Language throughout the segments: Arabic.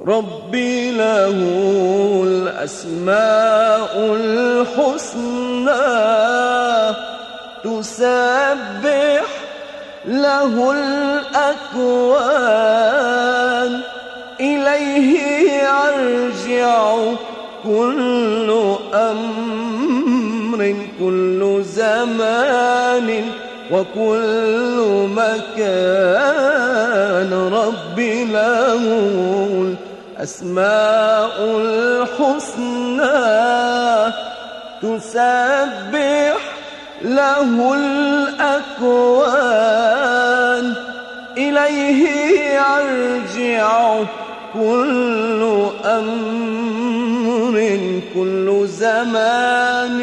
ربي له الأسماء الحسنى تسبح له الأكوان إليه يرجع كل أمر كل زمان وكل مكان ربي له الأسماء الحسنى تسبح له الأكوان إليه يرجع كل أمر كل زمان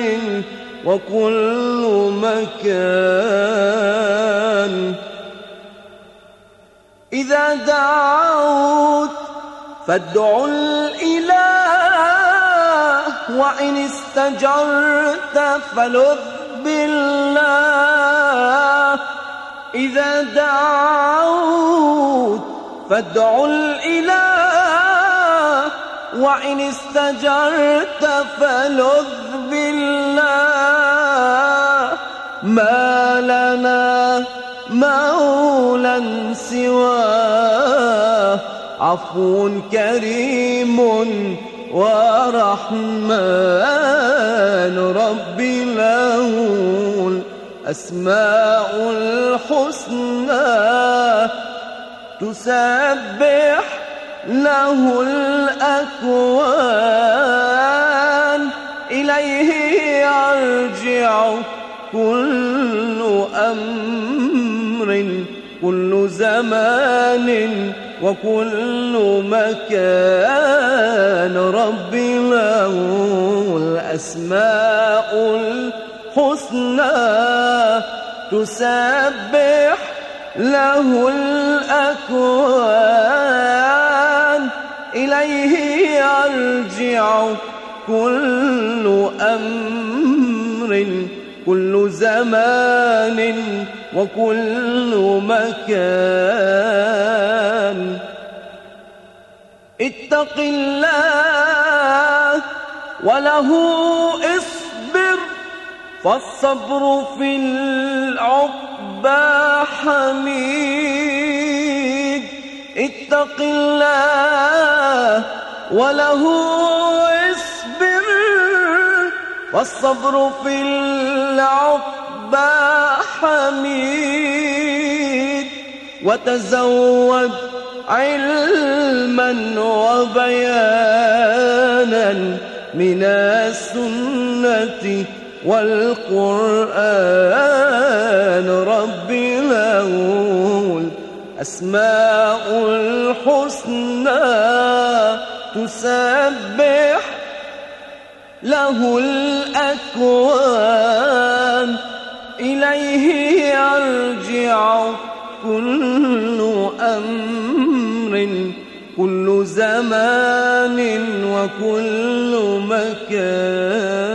وكل مكان إذا دعوت فادعوا الإله وإن استجرت فلذ بالله إذا دعوت فادعوا الإله وإن استجرت فلذ بالله ما لنا مولا سواه عفو كريم ورحمن ربي له الأسماء الحسنى تسبح له الأكوان إليه يرجع كل أمر كل زمان وكل مكان ربي له الأسماء الحسنى تسبح له الأكوان إليه يرجع كل أمر كل زمان وكل مكان اتق الله وله اصبر فالصبر في العقبى حميد اتق الله وله اصبر فالصبر في العقبى حميد وتزود علما وبيانا من السنة والقرآن ربي له الأسماء الحسنى تسبح له الأكوان إليه يرجع كل أمر كل زمان وكل مكان